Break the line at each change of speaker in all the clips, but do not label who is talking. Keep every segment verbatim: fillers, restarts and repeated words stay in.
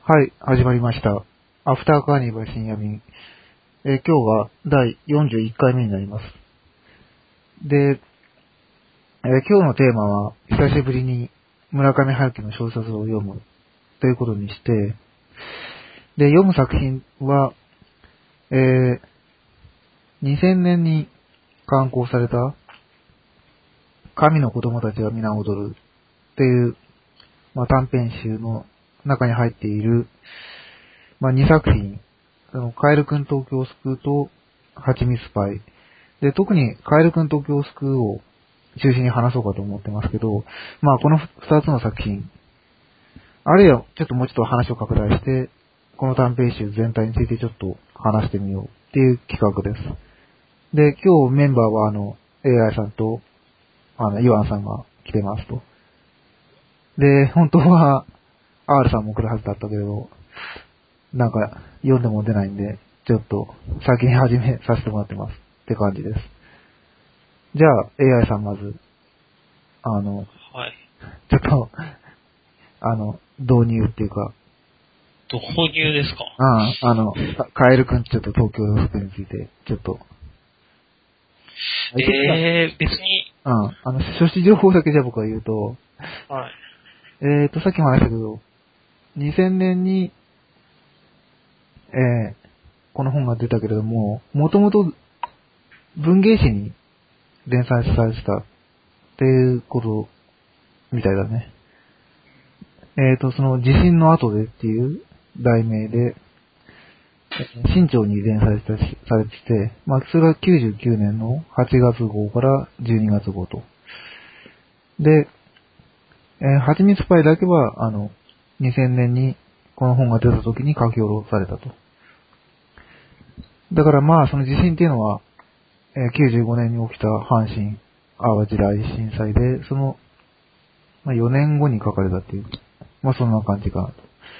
はい、始まりました。アフターカーニバル深夜便。えー今日がだいよんじゅういっかいめになります。で、えー今日のテーマは、久しぶりに村上春樹の小説を読むということにして、で、読む作品は、えーにせんねんに刊行された、神の子供たちが皆踊るっていう、まあ、短編集の中に入っている、まあ、にさく品、あのカエルくん東京を救うと、ハチミスパイ。で、特にカエルくん東京を救うを中心に話そうかと思ってますけど、まあこのふたつの作品、あるいはちょっともうちょっと話を拡大して、この短編集全体についてちょっと話してみようっていう企画です。で、今日メンバーはあの、エーアイ さんと、あの、イワンさんが来てますと。で、本当は R さんも来るはずだったけど、なんか読んでも出ないんで、ちょっと先に始めさせてもらってますって感じです。じゃあ エーアイ さんまず、あの、
はい。
ちょっと、あの、導入っていうか、
導入ですか？
ああ、あの、カエルくんちょっと東京の服について、ちょっと。
えー、別に、
うん、あの、書誌情報だけじゃ僕は言うと、
はい。
えーと、さっきも話したけど、にせんねんに、えー、この本が出たけれども、もともと文芸誌に連載されてたっていうことみたいだね。えーと、その地震の後でっていう題名で、新潮に連載されてて、まあ、それがきゅうじゅうきゅうねんのはちがつ号からじゅうにがつ号と。で、えー、はちみつパイだけは、あの、にせんねんにこの本が出た時に書き下ろされたと。だからまあ、その地震っていうのは、えー、きゅうじゅうごねんに起きた阪神淡路大震災で、その、まあ、よねんごに書かれたっていう、まあそんな感じかなと。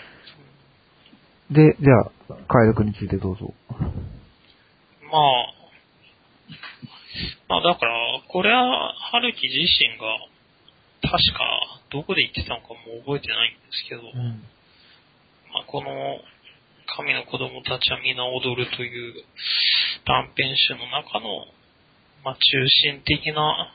で、じゃあ、カエル君についてどうぞ。
まあ、まあだから、これは、春樹自身が、確か、どこで言ってたのかもう覚えてないんですけど、
うん、
まあこの、神の子供たちは皆踊るという短編集の中の、まあ中心的な、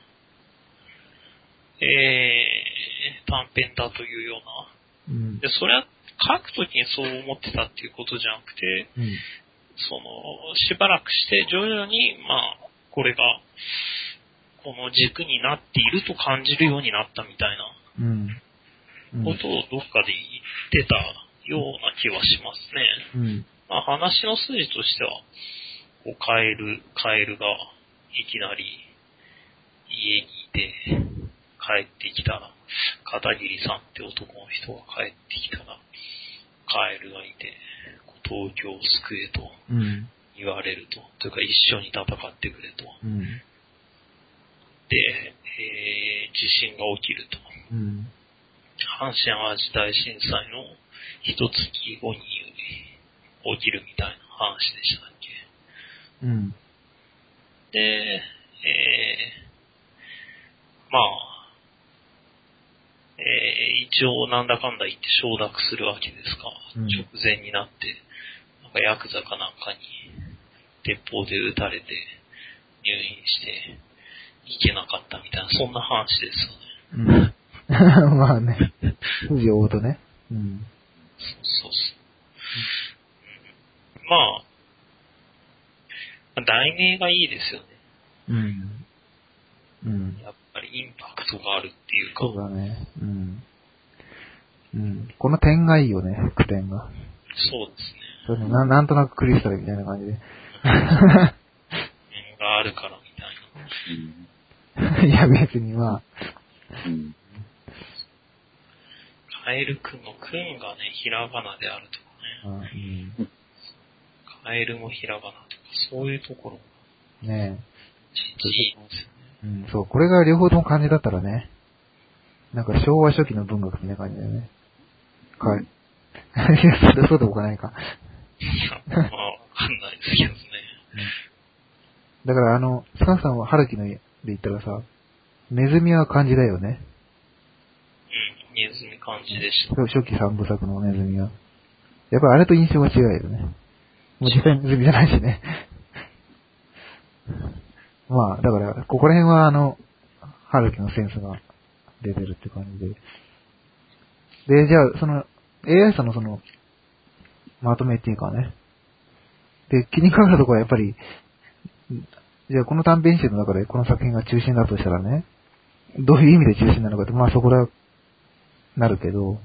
えー、短編だというような。
うん、
で、それは書くときにそう思ってたっていうことじゃなくて、
うん、
その、しばらくして徐々に、まあ、これが、この軸になっていると感じるようになったみたい
うん、う
なこ
ん、
とをどっかで言ってたような気はしますね。
うん、
まあ、話の筋としては、こうカエル、カエルがいきなり家にいて、帰ってきたら、片桐さんって男の人が帰ってきたら、カエルがいて、東京を救えと言われると。というか一緒に戦ってくれと。
うん、
で、えー、地震が起きると。
うん、
阪神淡路大震災の一月後に起きるみたいな話でしたっけ。
うん、
で、えー、まあ、えー、一応なんだかんだ言って承諾するわけですが、
うん、
直前になって、なんかヤクザかなんかに鉄砲で撃たれて入院して行けなかったみたいな、そんな話ですよね。
うん、まあね、筋を追うとね。うん、
そうそうそう。まあ、題名がいいですよね。
うん、うん。
やっぱりインパクトがあるっていうか。
そうだね。うん。うん。この点がいいよね、句点が。
そうですね。
それね、ななんとなくクリスタルみたいな感じで。
面があるからみたいな。
いや、別にまあ。
うん。
カエルくんのくんがね、ひらがなであるとかね。
うん、
カエルもひらがなとか、そういうところが
ね
ちっちいいんですよね。
え。うん、そう、これが両方とも漢字だったらね。なんか昭和初期の文学みたいな感じだよね。はい。いや、それそうでもないか。
まあ、わかんないですけどね。
だからあの、スカンさんは春樹ので言ったらさ、ネズミは漢字だよね。
うん、ネズミ漢字でした。
初期三部作のネズミは。 やっぱりあれと印象が違うよね。もう実際に水着じゃないしね。まあ、だから、ここら辺はあの、春樹のセンスが出てるって感じで。で、じゃあ、その、エーアイ さんのその、まとめっていうかね。で、気にかかるところはやっぱり、じゃあこの短編集の中でこの作品が中心だとしたらね、どういう意味で中心なのかって、まあそこら、なるけど、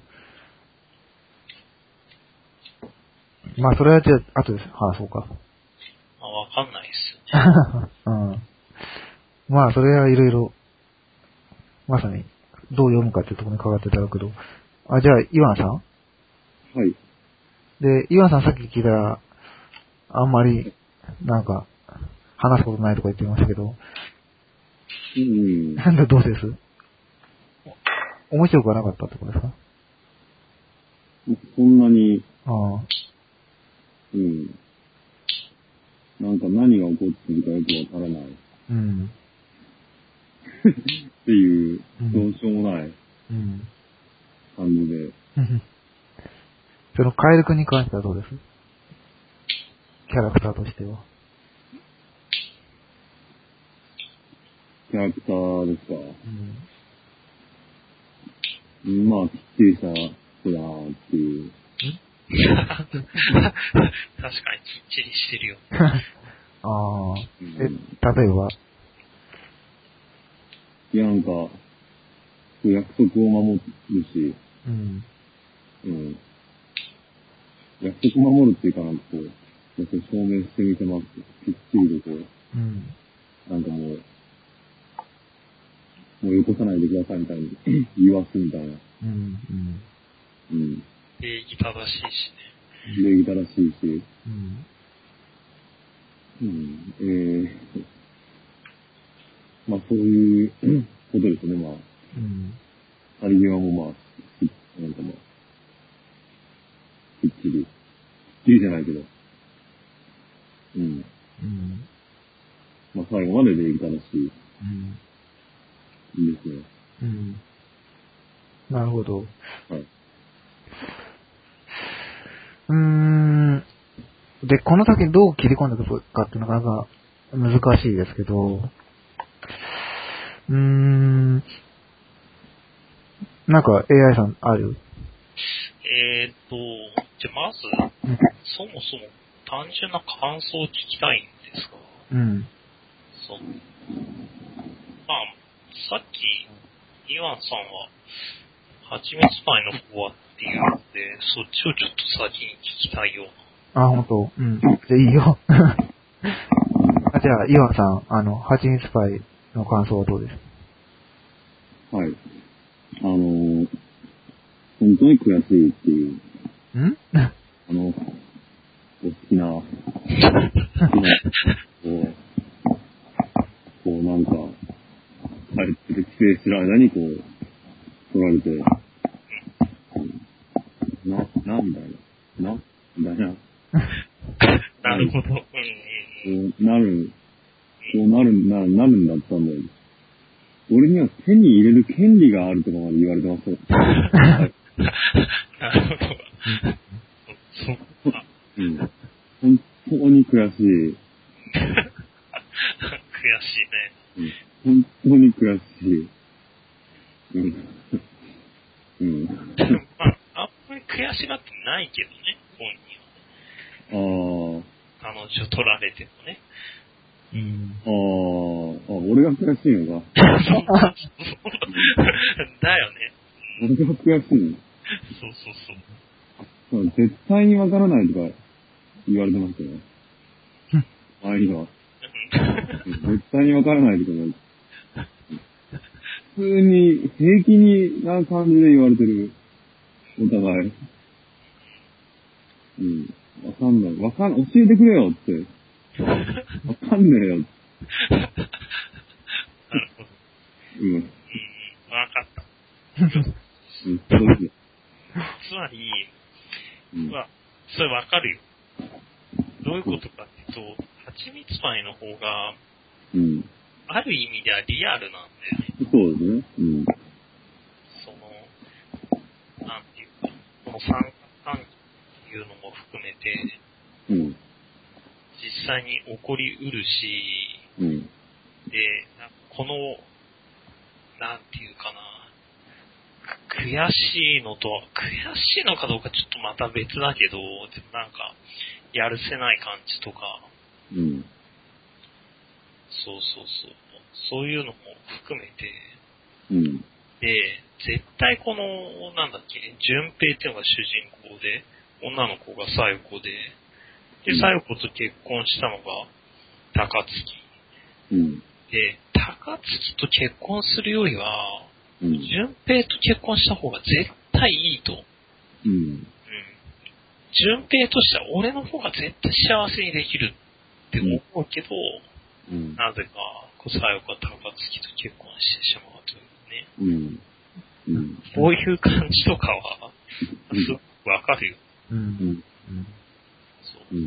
まあそれはじゃあ、後で話そうか。
まあ、わかんないっすよね。
うん。まあそれはいろいろ、まさに、どう読むかっていうところにかかっていただくけど、あ、じゃあ、イワンさん
はい。
で、イワンさんさっき聞いたら、あんまり、なんか、話すことないとか言ってましたけど、
うん。
なんでどうです面白くはなかったってことですか？
そんなに、
ああ。
うん。なんか何が起こってるかよくわからない。
うん。
っていう、
うん
どうしようもない
うん。
感じで。
そのカエル君に関してはどうです？キャラクターとしては。
キャラクターですか。
うん。
まあ、きっちりした人だなっていう。
確かにきっちりしてるよ。
ああ。
うん、
え、例えば
いや、なんか、約束を守るし、
うん。
うん。約束守るっていうかなんかこう、やっぱり証明してみてます。きっちりとこう、
うん。
なんかもう、もうよこさないでくださいみたいに言わすみたいな。
うん。
うん。
礼儀正しいしね。
礼儀正しいし、
うん。
うん。えー、まあそういうことですね、まあ。
うん。
去り際もまあ、なんかまあ、きっちり。きっちりじゃないけど。うん。
うん。
まあ最後まで礼儀正しい。
うん。
いいですね。
うん。なるほど。
はい。
うーん。で、この先どう切り込んでいくかっていうのがなんか難しいですけど、うーん。なんか エーアイ さんある？
えーっと、じゃあまず、
うん。
そもそも単純な感想を聞きたいんですが、
うん。
その、まあ、さっき、イワンさんは、はちみつパイの方はっていうので、そっちをちょっと先に聞きたいような。
あ、ほんと。うん。じゃあいいよ。あじゃあ、イワンさん、あの、ハチミツパイの感想はどうですか？
はい。あのー、本当に悔しいっていう。
ん
あの、お好きな、好きな、こう、こうなんか、帰ってて帰省してる間にこう、取られて、な、な、みたいな。なみたいな。
なるほど。うん
こうなる、こうなる、な、なるんだったんだよ。俺には手に入れる権利があるとかまで言われてますよ。
なるほど。そっか。
うん。本当に悔しい。
悔しいね。
うん。本当に悔しい。うん。うん。
まあ、あんまり悔しがってないけどね、本人は。
ああ。
彼女取られてもね。
うん。
ああ、あ、俺が悔しいのか。
だよね。
俺が悔しいの。
そうそうそう。
絶対にわからないとか言われてましたよね。前には。絶対にわからないとか言われて。普通に、平気にな感じで言われてる。お互い。うん。わかんない。わかん、教えてくれよって。わかんねえよ。
なるほど。
うん。
うん、わかった。
うん、そうですよ。
つまり、
うん、
まあ、それわかるよ。どういうことかっていうと、はちみつパイの方が、
うん。
ある意味ではリアルなんだよね。
そうですね。うん。
その、なんていうか、この三角関係っていうのもか含めて、
うん。
実際に起こりうるし、
うん。
で、この、なんていうかな、悔しいのと、悔しいのかどうかちょっとまた別だけど、でもなんか、やるせない感じとか、
うん。
そうそうそう、そういうのも含めて、
うん。
で、絶対この、なんだっけ、純平っていうのが主人公で、女の子が小夜子で、で、小夜子と結婚したのが高槻。
うん。
で、高槻と結婚するよりは、
うん。
純平と結婚した方が絶対いいと。
うん。
うん。純平としては俺の方が絶対幸せにできるって思うけど、
うん。
なぜか、小夜子は高槻と結婚してしまうというね。
うん。うん。
こういう感じとかは、すごくわかるよ。
うん。うん。
そう。
うん。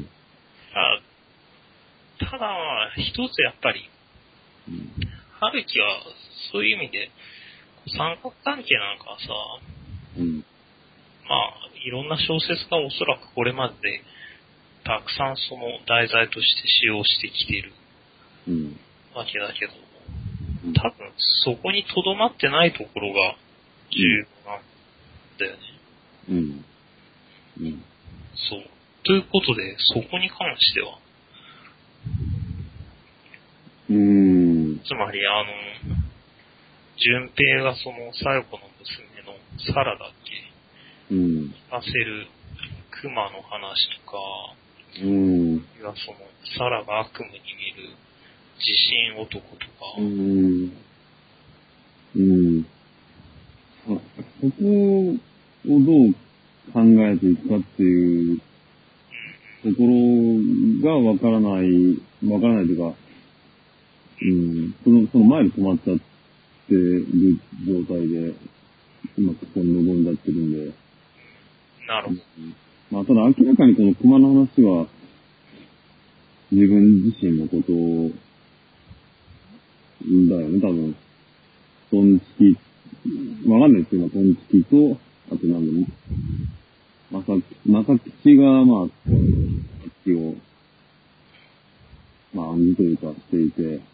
ただ、一つやっぱり、春樹はそういう意味で、三角関係なんかはさ、
うん。
まあ、いろんな小説がおそらくこれまでで、たくさんその題材として使用してきている
うん。
わけだけど、多分そこにとどまってないところが重要なんだよね。
うん。うん。
そう。ということで、そこに関しては、
うーん。
つまりあの、純平がその小夜子の娘のサラだっけ、
うん。
聞かせる熊の話とか、
うん。
いやそのサラが悪夢に見る自信男とか、
うん。うん。あ、そこをどう考えていくかっていうところがわからない、わからないというか、うん、その、その前に止まっちゃってる状態で、今ここに臨んじゃってるんで。
なるほど。
まあ、ただ明らかにこの熊の話は、自分自身のことを、だよね、多分。トンチキ、わかんないですけど、トンチキと、あとなんだろう、まさ、まさきちが、まあ、さっきを、まあ、暗示というかしていて、うん。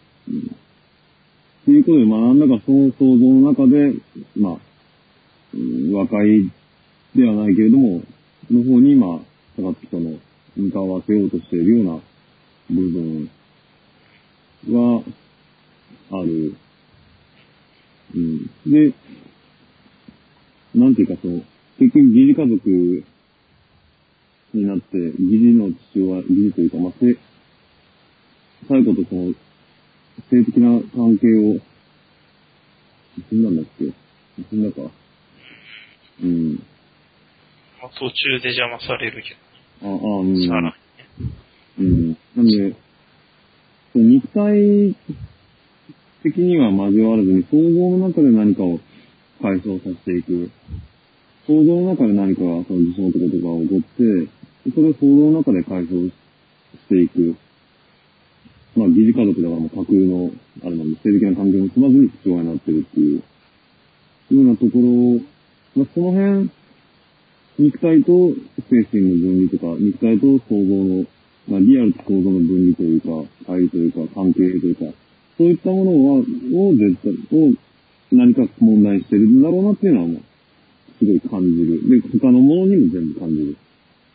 ということで、まあ、なんだかその想像の中で、まあ、うん、和解ではないけれども、の方に、まあ、高槻との向かわせようとしているような部分は、ある。うん。で、なんていうかその、結局疑似家族になって、義理の父親、義理というか、まあ、せ、最後とその、性的な関係を、死んだんだっけ死んだかうん。
まあ、途中で邪魔されるけ
あ、あ、うん。
ど、さらにね。
うん。なんで、肉体的には交わらずに、想像の中で何かを解消させていく。想像の中で何かが、その自信のこととかが起こって、それを想像の中で解消していく。まあ、疑似家族だからもう架空の、あれなんで、性的な関係を結ばずに父親になってるっていう、ようなところ、まあ、その辺、肉体と精神の分離とか、肉体と想像の、まあ、リアルと想像の分離というか、愛というか、関係というか、そういったものは、を絶対、を何か問題してるんだろうなっていうのはもう、すごい感じる。で、他のものにも全部感じる。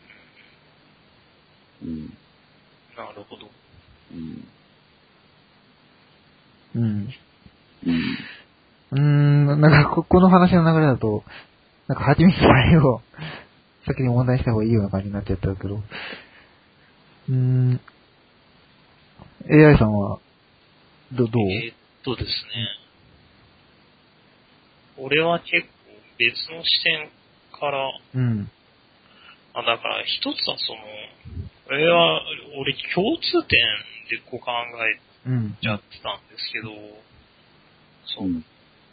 うん。
なるほど。
うん。
うん。
うん。
うーん、なんかこ、この話の流れだと、なんか、はちみつの絵を先に問題した方がいいような感じになっちゃったけど、うーん、エーアイ さんは、ど、どう
えーっとですね、俺は結構別の視点から、
うん。
あ、だから一つはその、俺は、俺共通点でこう考え
うん。
ちゃってたんですけど、そうう、
ん。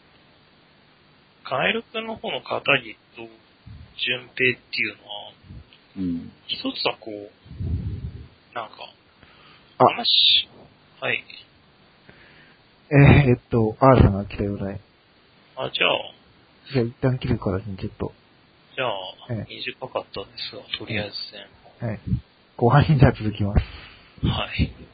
カエル君の方の片桐と順平っていうのは、
うん。
一つはこう、なんか、
あ、
話、はい。
えー、えっと、R さんが来たようだい。
あ、じゃあ、
じゃあ一旦切るからにちょっと。
じゃあ、
ええ
短かったですが、とりあえず前半。
はい。後半にじゃあ続きます。
はい。